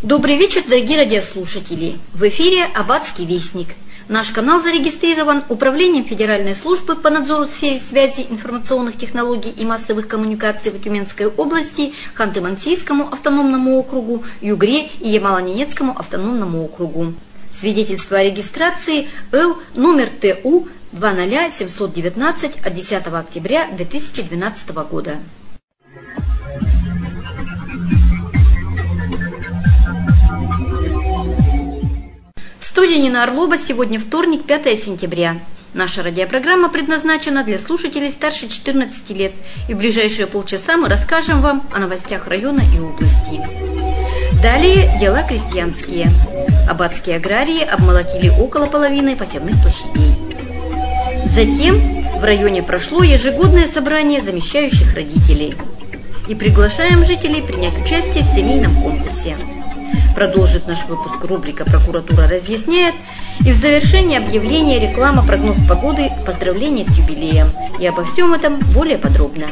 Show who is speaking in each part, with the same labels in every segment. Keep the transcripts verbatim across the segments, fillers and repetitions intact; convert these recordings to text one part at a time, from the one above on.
Speaker 1: Добрый вечер, дорогие радиослушатели! В эфире Аббатский вестник. Наш канал зарегистрирован Управлением Федеральной службы по надзору в сфере связи, информационных технологий и массовых коммуникаций в Тюменской области, Ханты-Мансийскому автономному округу, Югре и Ямало-Ненецкому автономному округу. Свидетельство о регистрации Л номер Т У два ноль семь один девять от десятого октября две тысячи двенадцатого года. В студии Нина Орлова. Сегодня вторник, пятое сентября. Наша радиопрограмма предназначена для слушателей старше четырнадцати лет, и в ближайшие полчаса мы расскажем вам о новостях района и области. Далее дела крестьянские. Аббатские аграрии обмолотили около половины посевных площадей. Затем в районе прошло ежегодное собрание замещающих родителей. И приглашаем жителей принять участие в семейном конкурсе. Продолжит наш выпуск рубрика «Прокуратура разъясняет». И в завершении объявления, реклама, прогноз погоды, поздравления с юбилеем. И обо всем этом более подробно.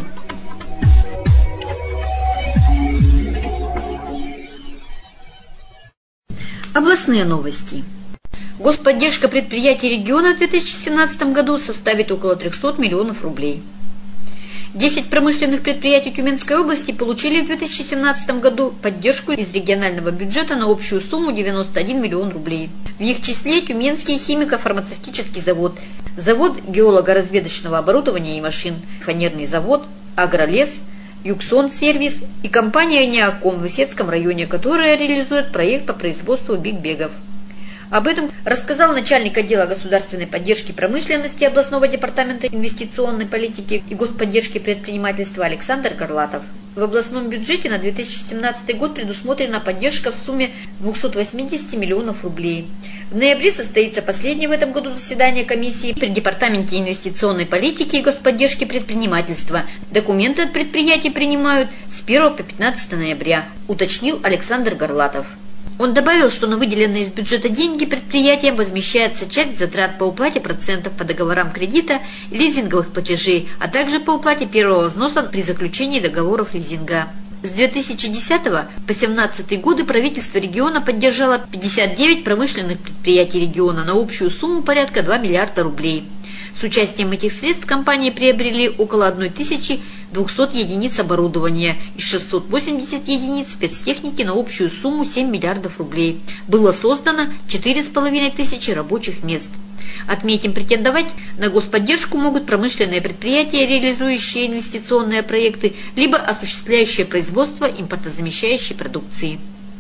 Speaker 1: Областные новости. Господдержка предприятий региона в две тысячи семнадцатом году составит около трёхсот миллионов рублей. десять промышленных предприятий Тюменской области получили в две тысячи семнадцатом году поддержку из регионального бюджета на общую сумму девяносто один миллион рублей. В их числе Тюменский химико-фармацевтический завод, завод геолого-разведочного оборудования и машин, фанерный завод, Агролес, Юксон-сервис и компания Неоком в Исетском районе, которая реализует проект по производству биг-бегов. Об этом рассказал начальник отдела государственной поддержки промышленности областного департамента инвестиционной политики и господдержки предпринимательства Александр Горлатов. В областном бюджете на две тысячи семнадцатый год предусмотрена поддержка в сумме двухсот восьмидесяти миллионов рублей. В ноябре состоится последнее в этом году заседание комиссии при департаменте инвестиционной политики и господдержки предпринимательства. Документы от предприятий принимают с первого по пятнадцатое ноября, уточнил Александр Горлатов. Он добавил, что на выделенные из бюджета деньги предприятиям возмещается часть затрат по уплате процентов по договорам кредита и лизинговых платежей, а также по уплате первого взноса при заключении договоров лизинга. С две тысячи десятого по две тысячи семнадцатый годы правительство региона поддержало пятьдесят девять промышленных предприятий региона на общую сумму порядка двух миллиардов рублей. С участием этих средств компании приобрели около тысячи двухсот единиц оборудования и шестьсот восемьдесят единиц спецтехники на общую сумму семь миллиардов рублей. Было создано четыре с половиной тысячи рабочих мест. Отметим, претендовать на господдержку могут промышленные предприятия, реализующие инвестиционные проекты, либо осуществляющие производство импортозамещающей продукции.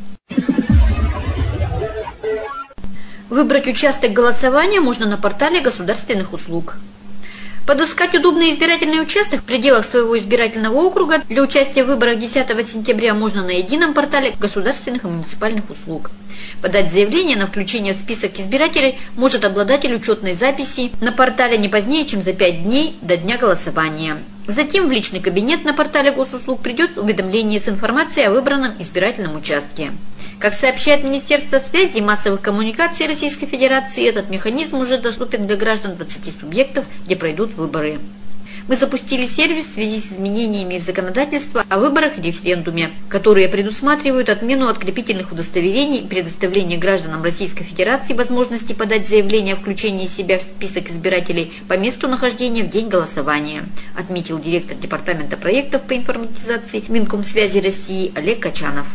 Speaker 1: Выбрать участок голосования можно на портале государственных услуг. Подыскать удобный избирательный участок в пределах своего избирательного округа для участия в выборах десятого сентября можно на едином портале государственных и муниципальных услуг. Подать заявление на включение в список избирателей может обладатель учетной записи на портале не позднее, чем за пять дней до дня голосования. Затем в личный кабинет на портале госуслуг придет уведомление с информацией о выбранном избирательном участке. Как сообщает Министерство связи и массовых коммуникаций Российской Федерации, этот механизм уже доступен для граждан двадцати субъектов, где пройдут выборы. Мы запустили сервис в связи с изменениями в законодательство о выборах и референдуме, которые предусматривают отмену открепительных удостоверений и предоставление гражданам Российской Федерации возможности подать заявление о включении себя в список избирателей по месту нахождения в день голосования, отметил директор департамента проектов по информатизации Минкомсвязи России Олег Качанов.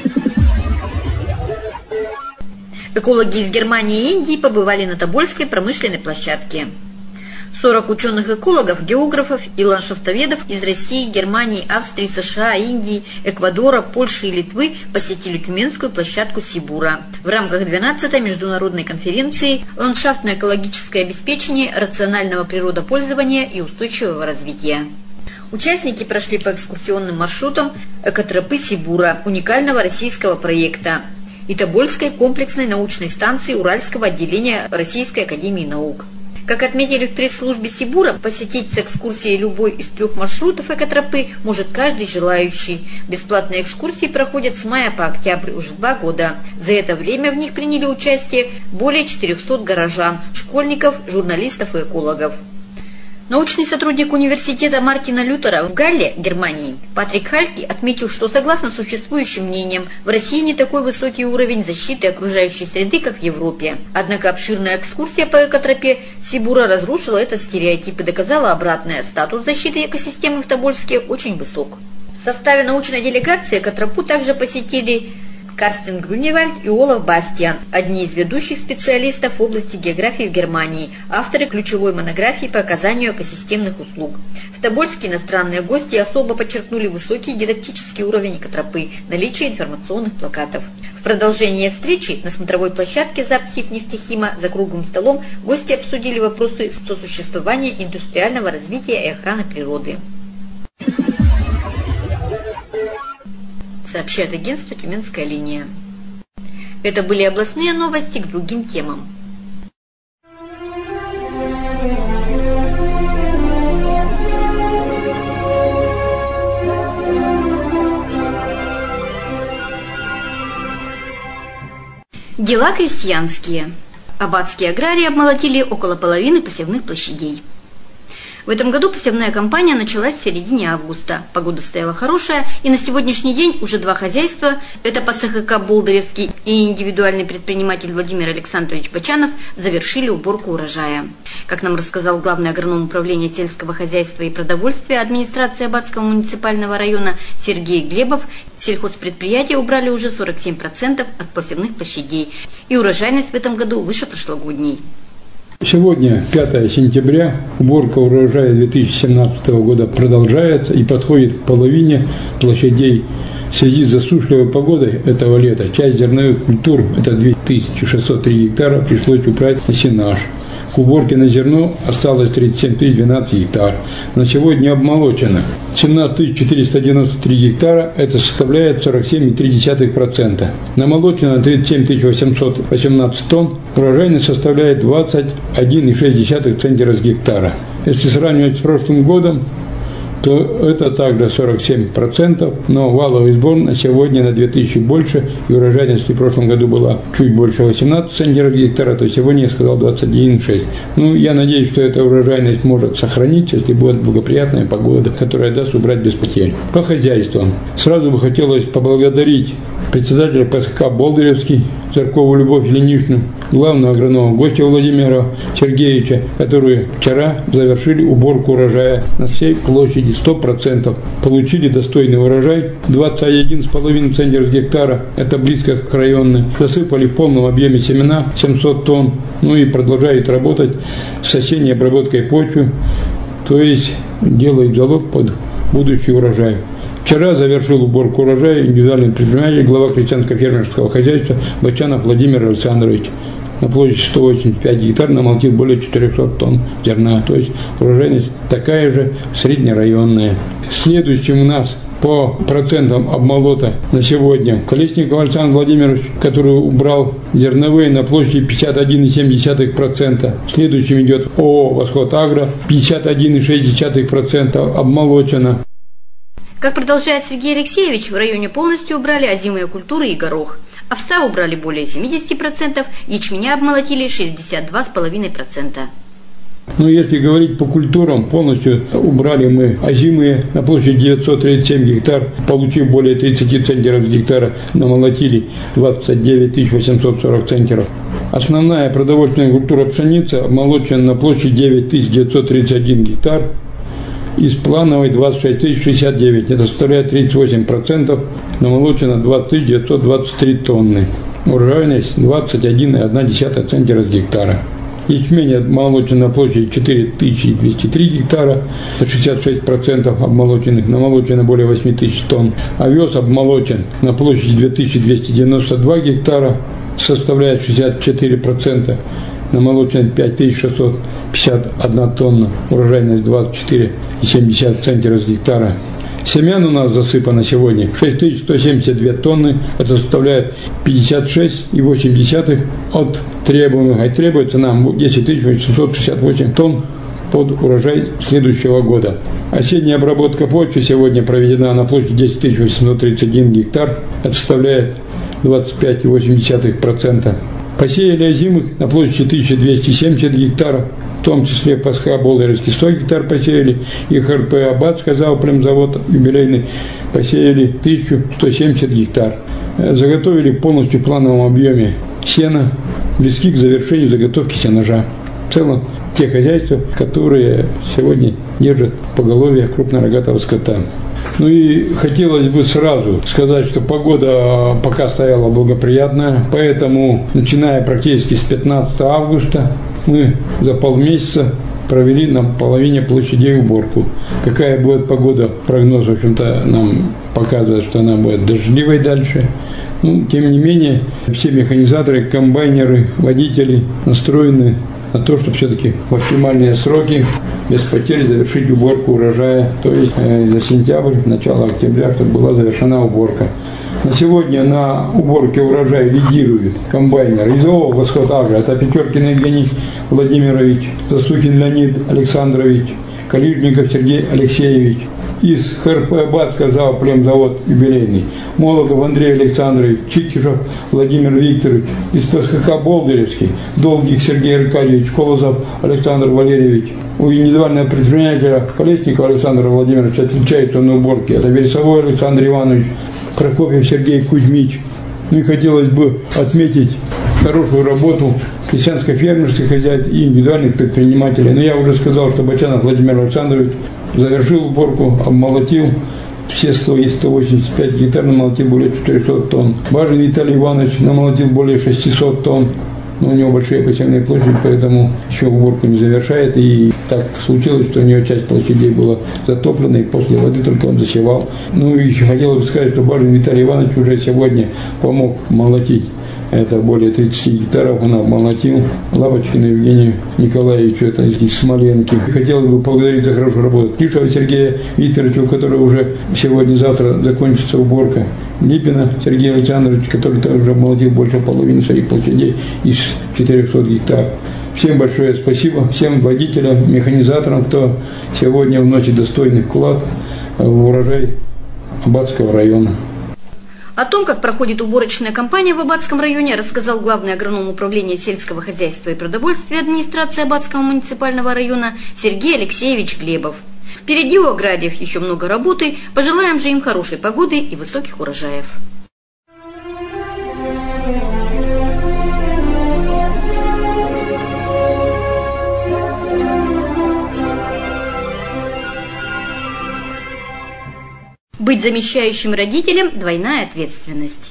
Speaker 1: Экологи из Германии и Индии побывали на Тобольской промышленной площадке. сорок ученых-экологов, географов и ландшафтоведов из России, Германии, Австрии, США, Индии, Эквадора, Польши и Литвы посетили Тюменскую площадку Сибура в рамках двенадцатой международной конференции «Ландшафтно-экологическое обеспечение рационального природопользования и устойчивого развития». Участники прошли по экскурсионным маршрутам экотропы Сибура, уникального российского проекта, и Тобольской комплексной научной станции Уральского отделения Российской академии наук. Как отметили в пресс-службе Сибура, посетить с экскурсией любой из трех маршрутов экотропы может каждый желающий. Бесплатные экскурсии проходят с мая по октябрь уже два года. За это время в них приняли участие более четырехсот горожан, школьников, журналистов и экологов. Научный сотрудник университета Мартина Лютера в Галле, Германии, Патрик Хальки отметил, что согласно существующим мнениям, в России не такой высокий уровень защиты окружающей среды, как в Европе. Однако обширная экскурсия по экотропе Сибура разрушила этот стереотип и доказала обратное. Статус защиты экосистемы в Тобольске очень высок. В составе научной делегации экотропу также посетили Карстен Грюневальд и Олаф Бастиан, одни из ведущих специалистов в области географии в Германии, авторы ключевой монографии по оказанию экосистемных услуг. В Тобольске иностранные гости особо подчеркнули высокий дидактический уровень экотропы, наличие информационных плакатов. В продолжение встречи на смотровой площадке Запсибнефтехима за круглым столом гости обсудили вопросы сосуществования индустриального развития и охраны природы. Сообщает агентство «Тюменская линия». Это были областные новости к другим темам. Дела крестьянские. Аббатские аграрии обмолотили около половины посевных площадей. В этом году посевная кампания началась в середине августа. Погода стояла хорошая, и на сегодняшний день уже два хозяйства, это ПСХК «Болдыревский» и индивидуальный предприниматель Владимир Александрович Бочанов, завершили уборку урожая. Как нам рассказал главный агроном управления сельского хозяйства и продовольствия администрации Аббатского муниципального района Сергей Глебов, сельхозпредприятия убрали уже сорок семь процентов от посевных площадей, и урожайность в этом году выше прошлогодней.
Speaker 2: Сегодня, пятое сентября, уборка урожая две тысячи семнадцатого года продолжается и подходит к половине площадей. В связи с засушливой погодой этого лета часть зерновых культур, это две тысячи шестьсот три гектара, пришлось убрать на сенаж. К уборке на зерно осталось тридцать семь тысяч двенадцать гектар. На сегодня обмолочено семнадцать тысяч четыреста девяносто три гектара, это составляет сорок семь целых три десятых процента. Намолочено тридцать семь тысяч восемьсот восемнадцать тонн, урожайность составляет двадцать один целых шесть десятых центнера с гектара. Если сравнивать с прошлым годом, то это также сорок семь процентов, но валовый сбор на сегодня на две тысячи больше, и урожайность в прошлом году была чуть больше восемнадцать центнеров гектара, то сегодня я сказал двадцать один целых шесть. Ну, я надеюсь, что эта урожайность может сохраниться, если будет благоприятная погода, которая даст убрать без потерь. По хозяйствам. Сразу бы хотелось поблагодарить председателя ПСХК «Болдыревский» Царкову Любовь Ильиничну, главного агронома гостя Владимира Сергеевича, которые вчера завершили уборку урожая на всей площади сто процентов. Получили достойный урожай двадцать один целых пять десятых центнера с гектара, это близко к районной. Засыпали в полном объеме семена семьсот тонн, ну и продолжают работать с осенней обработкой почвы, то есть делают залог под будущий урожай. Вчера завершил уборку урожая индивидуальный предприниматель, глава крестьянско-фермерского хозяйства Бочанов Владимир Александрович. На площади сто восемьдесят пять гектар намолотил более четырехсот тонн зерна, то есть урожайность такая же среднерайонная. Следующим у нас по процентам обмолота на сегодня Колесников Александр Владимирович, который убрал зерновые на площади пятьдесят один целых семь десятых процента. Следующим идет ООО «Восход Агро», пятьдесят один целых шесть десятых процента обмолочено.
Speaker 1: Как продолжает Сергей Алексеевич, в районе полностью убрали озимые культуры и горох. Овса убрали более семьдесят процентов, ячменя обмолотили шестьдесят два целых пять десятых процента.
Speaker 2: Но если говорить по культурам, полностью убрали мы озимые на площади девятьсот тридцать семь гектар, получив более тридцать центнеров с гектара, намолотили двадцать девять тысяч восемьсот сорок центнеров. Основная продовольственная культура пшеница обмолочена на площади девять тысяч девятьсот тридцать один гектар, из плановой двадцать шесть тысяч шестьдесят девять, это составляет тридцать восемь процентов, намолочено двадцать тысяч девятьсот двадцать три тонны. Урожайность двадцать один целых одна десятая центнера с гектара. Ячмень обмолочен на площади четыре тысячи двести три гектара, это шестьдесят шесть процентов обмолоченных, намолочено более восемь тысяч тонн. Овес обмолочен на площади две тысячи двести девяносто два гектара, составляет шестьдесят четыре процента, намолочено пять тысяч шестьсот пятьдесят одна тонна, урожайность двадцать четыре целых семь десятых центнера с гектара. Семян у нас засыпано сегодня шесть тысяч сто семьдесят две тонны, это составляет пятьдесят шесть целых восемь десятых от требуемых, а требуется нам десять тысяч восемьсот шестьдесят восемь тонн под урожай следующего года. Осенняя обработка почвы сегодня проведена на площади десять тысяч восемьсот тридцать один гектар, это составляет двадцать пять целых восемь десятых процента. Посеяли озимых на площади тысяча двести семьдесят гектаров, в том числе Пасха Болдыревский сто гектар посеяли, и ХРП Аббатский зоопроемзавод юбилейный посеяли тысячу сто семьдесят гектар. Заготовили полностью в плановом объеме сена, близки к завершению заготовки сенажа. В целом, те хозяйства, которые сегодня держат поголовье крупнорогатого скота. Ну и хотелось бы сразу сказать, что погода пока стояла благоприятная, поэтому, начиная практически с пятнадцатого августа, мы за полмесяца провели на половине площадей уборку. Какая будет погода, прогноз, в общем-то, нам показывает, что она будет дождливой дальше. Ну, тем не менее, все механизаторы, комбайнеры, водители настроены на то, чтобы все-таки в оптимальные сроки, без потерь, завершить уборку урожая, то есть э, за сентябрь, начало октября, чтобы была завершена уборка. На сегодня на уборке урожая лидирует комбайнер из ООО «Восход-Агро». Это Пятеркин Евгений Владимирович, Засухин Леонид Александрович, Калижников Сергей Алексеевич. Из ХРП Аббатский зоопроемзавод юбилейный Молотов Андрей Александрович, Чикишев Владимир Викторович. Из ПСХК Болдыревский Долгих Сергей Аркадьевич, Колозов Александр Валерьевич. У индивидуального предпринимателя Колесникова Александра Владимировича отличается на уборке. Это Вересовой Александр Иванович, Прокопьев Сергей Кузьмич. Ну и хотелось бы отметить хорошую работу крестьянско-фермерских хозяйств и индивидуальных предпринимателей. Но я уже сказал, что Бочанов Владимир Александрович завершил уборку, обмолотил все свои сто восемьдесят пять гектар, намолотил более четырехсот тонн. Бажин Виталий Иванович намолотил более шестисот тонн. Но у него большие посевные площади, поэтому еще уборку не завершает. И так случилось, что у него часть площадей была затоплена, и после воды только он засевал. Ну и еще хотелось бы сказать, что Бажин Виталий Иванович уже сегодня помог молотить. Это более тридцати гектаров он обмолотил. Лапочкину Евгению Николаевичу, это из Смоленки. Хотелось бы поблагодарить за хорошую работу Клишева Сергея Викторовича, у которого уже сегодня-завтра закончится уборка. Липина Сергея Александровича, который также обмолотил больше половины своих площадей из четырехсот гектар. Всем большое спасибо, всем водителям, механизаторам, кто сегодня вносит достойный вклад в урожай Аббатского района.
Speaker 1: О том, как проходит уборочная кампания в Аббатском районе, рассказал главный агроном управления сельского хозяйства и продовольствия администрации Аббатского муниципального района Сергей Алексеевич Глебов. Впереди у аграриев еще много работы, пожелаем же им хорошей погоды и высоких урожаев. Быть замещающим родителем – двойная ответственность.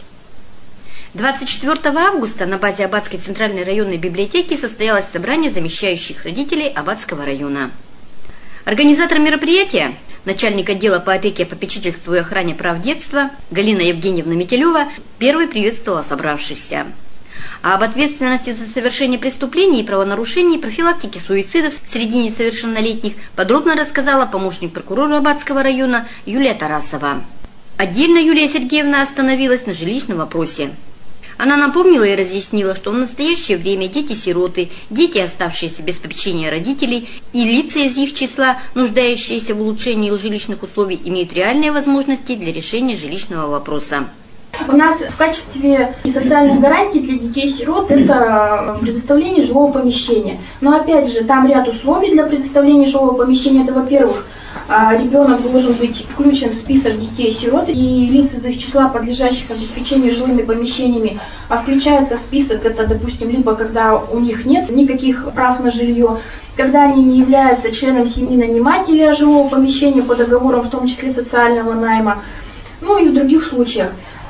Speaker 1: двадцать четвёртого августа на базе Аббатской центральной районной библиотеки состоялось собрание замещающих родителей Аббатского района. Организатор мероприятия, начальник отдела по опеке, попечительству и охране прав детства Галина Евгеньевна Метелева, первой приветствовала собравшихся. А об ответственности за совершение преступлений и правонарушений, профилактике суицидов среди несовершеннолетних подробно рассказала помощник прокурора Аббатского района Юлия Тарасова. Отдельно Юлия Сергеевна остановилась на жилищном вопросе. Она напомнила и разъяснила, что в настоящее время дети-сироты, дети, оставшиеся без попечения родителей, и лица из их числа, нуждающиеся в улучшении жилищных условий, имеют реальные возможности для решения жилищного вопроса.
Speaker 3: У нас в качестве социальных гарантий для детей-сирот это предоставление жилого помещения. Но опять же, там ряд условий для предоставления жилого помещения. Это, во-первых, ребенок должен быть включен в список детей-сирот, и лиц из их числа, подлежащих обеспечению жилыми помещениями, включаются в список. Это, допустим, либо когда у них нет никаких прав на жилье, когда они не являются членом семьи нанимателя жилого помещения по договорам, в том числе социального найма, ну и в других случаях.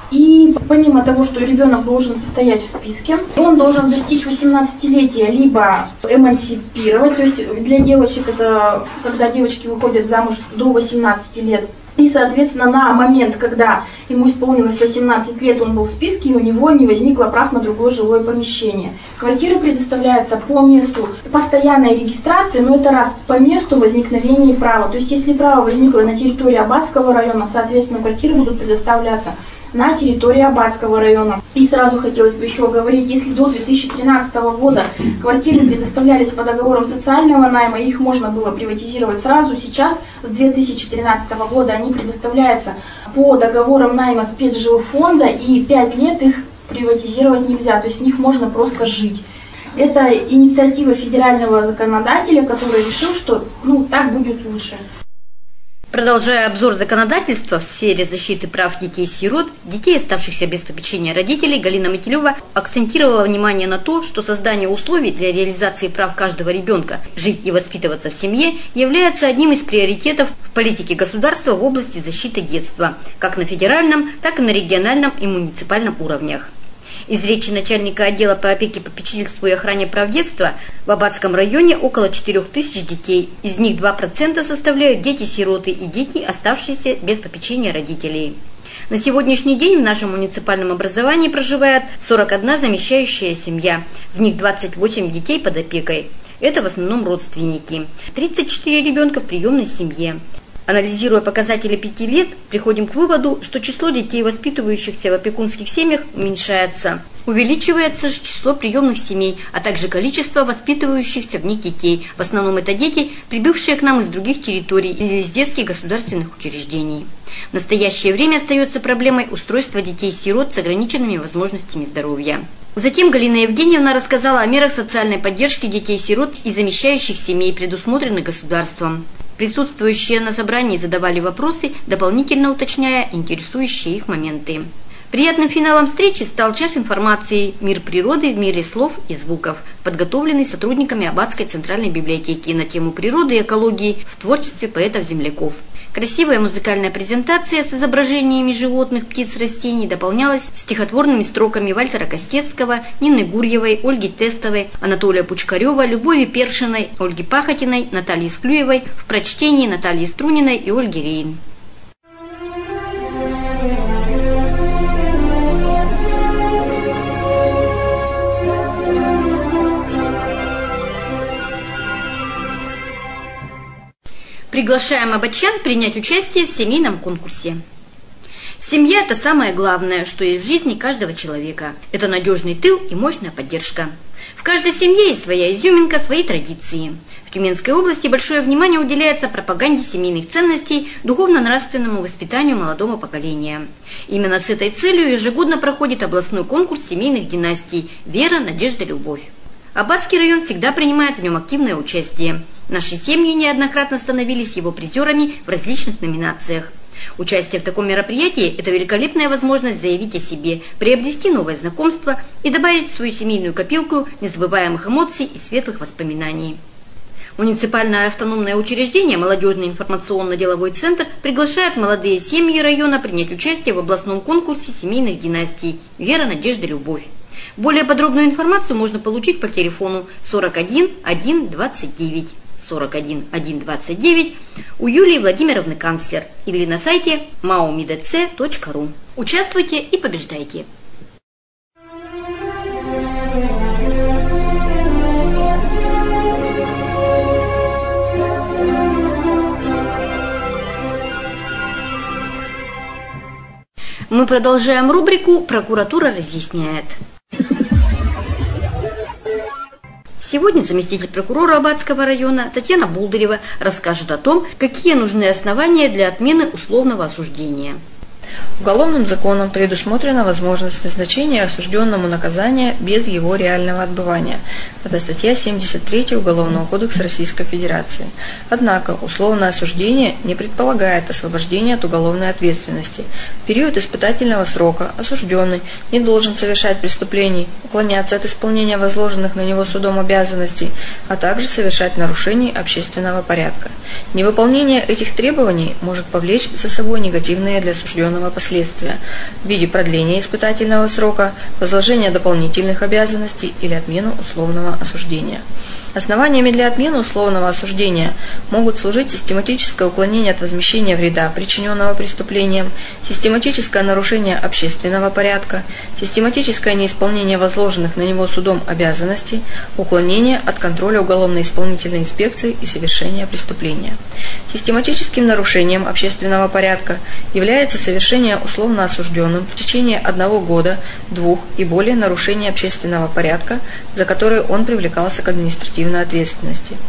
Speaker 3: И помимо того, что ребенок должен состоять в списке, он должен достичь восемнадцатилетия, либо эмансипировать, то есть для девочек это когда девочки выходят замуж до восемнадцати лет. И, соответственно, на момент, когда ему исполнилось восемнадцать лет, он был в списке, и у него не возникло прав на другое жилое помещение. Квартира предоставляется по месту постоянной регистрации, но это раз по месту возникновения права. То есть, если право возникло на территории Аббатского района, соответственно, квартиры будут предоставляться на территории Аббатского района. И сразу хотелось бы еще говорить, если до две тысячи тринадцатого года квартиры предоставлялись по договорам социального найма, их можно было приватизировать сразу, сейчас с две тысячи тринадцатого года они предоставляются по договорам найма спецжилфонда, и пять лет их приватизировать нельзя, то есть в них можно просто жить. Это инициатива федерального законодателя, который решил, что ну, так будет лучше.
Speaker 1: Продолжая обзор законодательства в сфере защиты прав детей-сирот, детей, оставшихся без попечения родителей, Галина Мотилева акцентировала внимание на то, что создание условий для реализации прав каждого ребенка жить и воспитываться в семье является одним из приоритетов в политике государства в области защиты детства, как на федеральном, так и на региональном и муниципальном уровнях. Из речи начальника отдела по опеке, попечительству и охране прав детства в Аббатском районе около четырех тысяч детей. Из них два процента составляют дети-сироты и дети, оставшиеся без попечения родителей. На сегодняшний день в нашем муниципальном образовании проживает сорок одна замещающая семья. В них двадцать восемь детей под опекой. Это в основном родственники. тридцать четыре ребенка в приемной семье. Анализируя показатели пяти лет, приходим к выводу, что число детей, воспитывающихся в опекунских семьях, уменьшается. Увеличивается же число приемных семей, а также количество воспитывающихся в них детей. В основном это дети, прибывшие к нам из других территорий или из детских государственных учреждений. В настоящее время остается проблемой устройства детей-сирот с ограниченными возможностями здоровья. Затем Галина Евгеньевна рассказала о мерах социальной поддержки детей-сирот и замещающих семей, предусмотренных государством. Присутствующие на собрании задавали вопросы, дополнительно уточняя интересующие их моменты. Приятным финалом встречи стал час информации «Мир природы в мире слов и звуков», подготовленный сотрудниками Аббатской центральной библиотеки на тему природы и экологии в творчестве поэтов-земляков. Красивая музыкальная презентация с изображениями животных, птиц, растений дополнялась стихотворными строками Вальтера Костецкого, Нины Гурьевой, Ольги Тестовой, Анатолия Пучкарева, Любови Першиной, Ольги Пахотиной, Натальи Склюевой в прочтении Натальи Струниной и Ольги Рейн. Приглашаем аббатчан принять участие в семейном конкурсе. Семья – это самое главное, что есть в жизни каждого человека. Это надежный тыл и мощная поддержка. В каждой семье есть своя изюминка, свои традиции. В Тюменской области большое внимание уделяется пропаганде семейных ценностей, духовно-нравственному воспитанию молодого поколения. Именно с этой целью ежегодно проходит областной конкурс семейных династий «Вера, надежда, любовь». Аббатский район всегда принимает в нем активное участие. Наши семьи неоднократно становились его призерами в различных номинациях. Участие в таком мероприятии – это великолепная возможность заявить о себе, приобрести новое знакомство и добавить в свою семейную копилку незабываемых эмоций и светлых воспоминаний. Муниципальное автономное учреждение «Молодежный информационно-деловой центр» приглашает молодые семьи района принять участие в областном конкурсе семейных династий «Вера, надежда, любовь». Более подробную информацию можно получить по телефону сорок один один двадцать девять. сорок один один двадцать девять у Юлии Владимировны Канцлер или на сайте маумидц точка ру. Участвуйте и побеждайте! Мы продолжаем рубрику «Прокуратура разъясняет». Сегодня заместитель прокурора Аббатского района Татьяна Булдырева расскажет о том, какие нужны основания для отмены условного осуждения.
Speaker 4: Уголовным законом предусмотрена возможность назначения осужденному наказания без его реального отбывания. Это статья семьдесят три Уголовного кодекса Российской Федерации. Однако условное осуждение не предполагает освобождение от уголовной ответственности. В период испытательного срока осужденный не должен совершать преступлений, уклоняться от исполнения возложенных на него судом обязанностей, а также совершать нарушений общественного порядка. Невыполнение этих требований может повлечь за собой негативные для осужденного последствия в виде продления испытательного срока, возложения дополнительных обязанностей или отмену условного осуждения. Основаниями для отмены условного осуждения могут служить систематическое уклонение от возмещения вреда, причиненного преступлением, систематическое нарушение общественного порядка, систематическое неисполнение возложенных на него судом обязанностей, уклонение от контроля уголовно-исполнительной инспекции и совершения преступления. Систематическим нарушением общественного порядка является совершение условно осужденным в течение одного года, двух и более нарушений общественного порядка, за которые он привлекался к административной ответственности.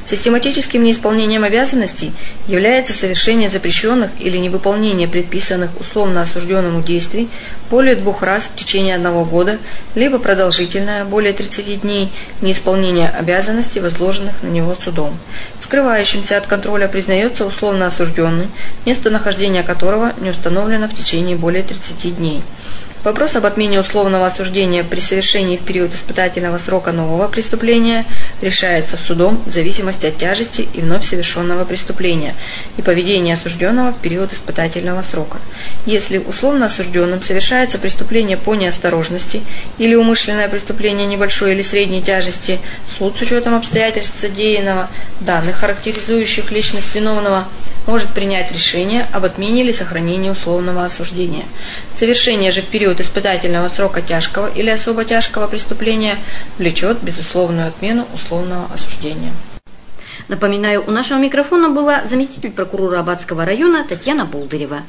Speaker 4: Систематическим неисполнением обязанностей является совершение запрещенных или невыполнение предписанных условно осужденному действий более двух раз в течение одного года, либо продолжительное, более тридцати дней, неисполнение обязанностей, возложенных на него судом. Скрывающимся от контроля признается условно осужденный, местонахождение которого не установлено в течение более тридцати дней. Вопрос об отмене условного осуждения при совершении в период испытательного срока нового преступления решается судом в зависимости от тяжести и вновь совершенного преступления и поведения осужденного в период испытательного срока. Если условно осужденным совершается преступление по неосторожности или умышленное преступление небольшой или средней тяжести, суд с учетом обстоятельств содеянного, данных, характеризующих личность виновного, может принять решение об отмене или сохранении условного осуждения. Совершение же в период испытательного срока тяжкого или особо тяжкого преступления влечет безусловную отмену условного осуждения.
Speaker 1: Напоминаю, у нашего микрофона была заместитель прокурора Аббатского района Татьяна Болдырева.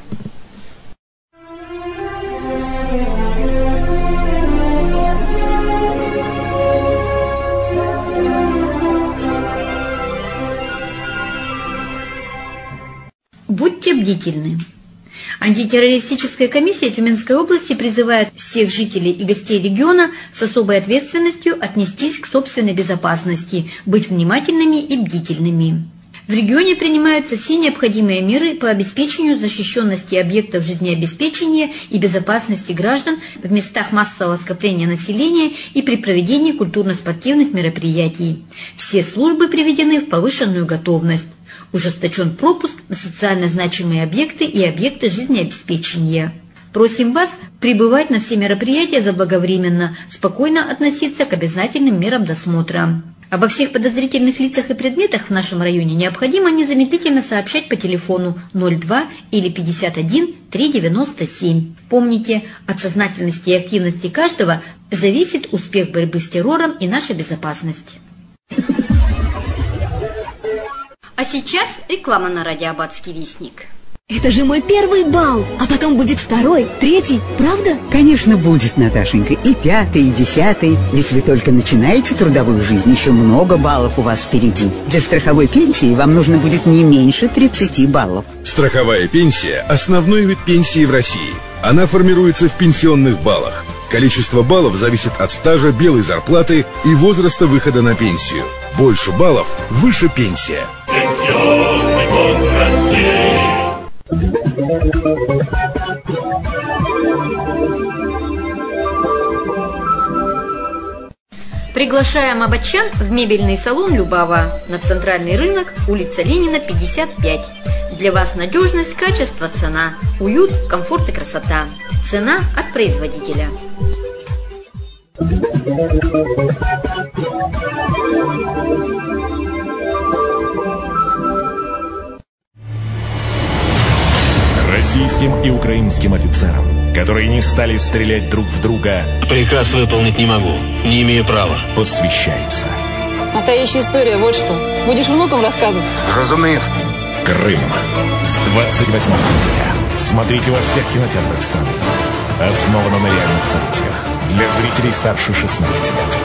Speaker 1: Будьте бдительны. Антитеррористическая комиссия Тюменской области призывает всех жителей и гостей региона с особой ответственностью отнестись к собственной безопасности, быть внимательными и бдительными. В регионе принимаются все необходимые меры по обеспечению защищенности объектов жизнеобеспечения и безопасности граждан в местах массового скопления населения и при проведении культурно-спортивных мероприятий. Все службы приведены в повышенную готовность. Ужесточен пропуск на социально значимые объекты и объекты жизнеобеспечения. Просим вас прибывать на все мероприятия заблаговременно, спокойно относиться к обязательным мерам досмотра. Обо всех подозрительных лицах и предметах в нашем районе необходимо незамедлительно сообщать по телефону ноль два или пятьдесят один три девяносто семь. Помните, от сознательности и активности каждого зависит успех борьбы с террором и наша безопасность. А сейчас реклама на радио Аббатский вестник.
Speaker 5: Это же мой первый бал, а потом будет второй, третий, правда?
Speaker 6: Конечно, будет, Наташенька, и пятый, и десятый. Ведь вы только начинаете трудовую жизнь, еще много баллов у вас впереди. Для страховой пенсии вам нужно будет не меньше тридцати баллов.
Speaker 7: Страховая пенсия – основной вид пенсии в России. Она формируется в пенсионных баллах. Количество баллов зависит от стажа, белой зарплаты и возраста выхода на пенсию. Больше баллов – выше пенсия. Пенсионный фонд России.
Speaker 1: Приглашаем аббатчан в мебельный салон «Любава» на центральный рынок, улица Ленина, пятьдесят пять. Для вас надежность, качество, цена, уют, комфорт и красота. Цена от производителя.
Speaker 8: Российским и украинским офицерам, которые не стали стрелять друг в друга,
Speaker 9: приказ выполнить не могу, не имею права,
Speaker 8: посвящается.
Speaker 10: Настоящая история, вот что. Будешь внукам рассказывать?
Speaker 9: Зрозумев.
Speaker 8: Крым. С двадцать восьмого сентября. Смотрите во всех кинотеатрах страны. Основано на реальных событиях. Для зрителей старше шестнадцати лет.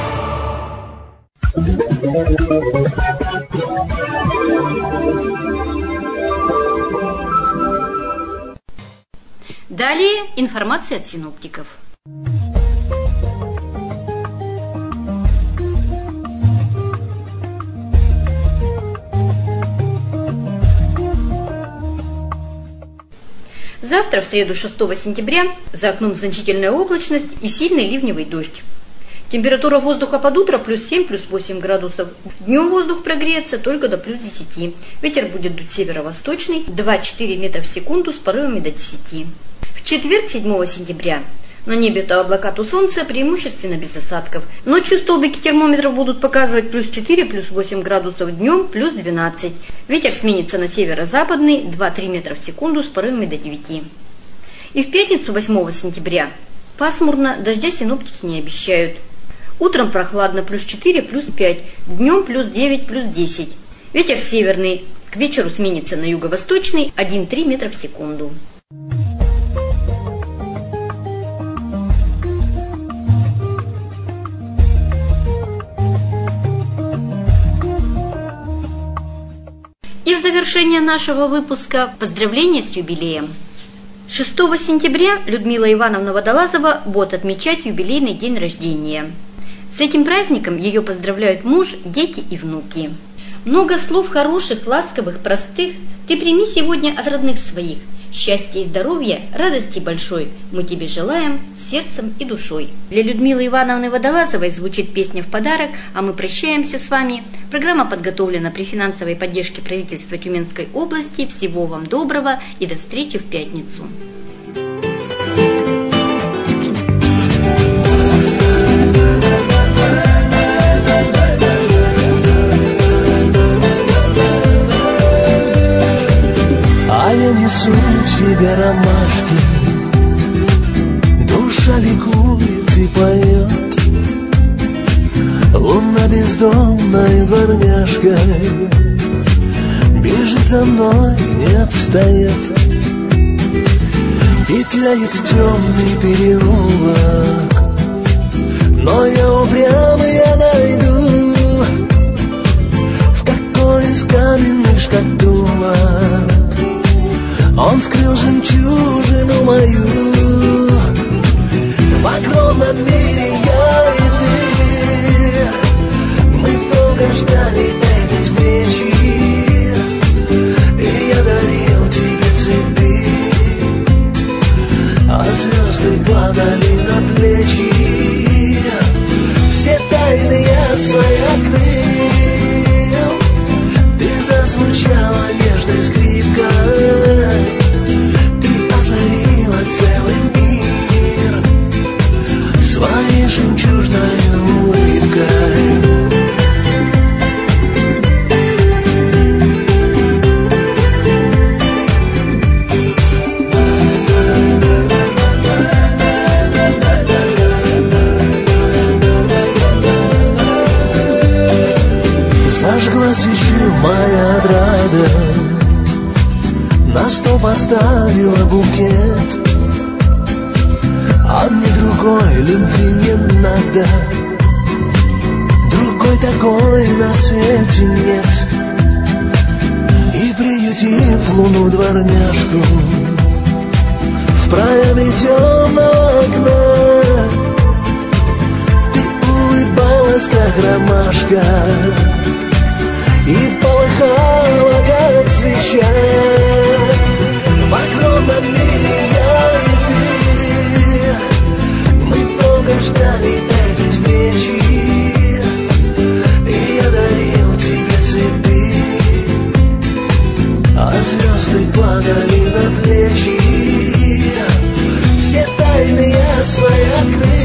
Speaker 1: Далее информация от синоптиков. Завтра, в среду шестого сентября, за окном значительная облачность и сильный ливневый дождь. Температура воздуха под утро плюс семь, плюс восемь градусов. Днем воздух прогреется только до плюс десяти. Ветер будет дуть северо-восточный, два-четыре метра в секунду с порывами до десяти. В четверг, седьмого сентября, на небе то облака, то солнце, преимущественно без осадков. Ночью столбики термометров будут показывать плюс четыре, плюс восемь градусов, днем плюс двенадцать. Ветер сменится на северо-западный, два-три метра в секунду с порывами до девяти. И в пятницу, восьмого сентября, пасмурно, дождя синоптики не обещают. Утром прохладно, плюс четыре, плюс пять, днем плюс девять, плюс десять. Ветер северный, к вечеру сменится на юго-восточный, один-три метра в секунду. И в завершение нашего выпуска поздравления с юбилеем. шестого сентября Людмила Ивановна Водолазова будет отмечать юбилейный день рождения. С этим праздником ее поздравляют муж, дети и внуки. Много слов хороших, ласковых, простых ты прими сегодня от родных своих. Счастья и здоровья, радости большой мы тебе желаем сердцем и душой. Для Людмилы Ивановны Водолазовой звучит песня в подарок, а мы прощаемся с вами. Программа подготовлена при финансовой поддержке правительства Тюменской области. Всего вам доброго и до встречи в пятницу.
Speaker 11: А я несу в себе ромашки, душа ликует и поет. Луна бездомной дворняжкой бежит за мной, не отстает. Петляет темный переулок, но я упрямый, я найду в какой из каменных шкатулок он скрыл жемчужину мою. В огромном мире я и ты, мы долго ждали этой встречи, и я дарил тебе цветы, а звезды падали на плечи. Все тайны я свои открыл, ты зазвучала нежной скрипкой, целый мир своей жемчужной улыбкой. Зажгла свечу моя отрада, на стол поставила букет, а мне другой любви не надо, другой такой на свете нет. И приютив луну дворняжку в проеме темного окна, ты улыбалась, как ромашка, и полыхала, как свеча. В огромном мире я и ты, мы долго ждали этой встречи, и я дарил тебе цветы, а звезды падали на плечи. Все тайны я свои открыл,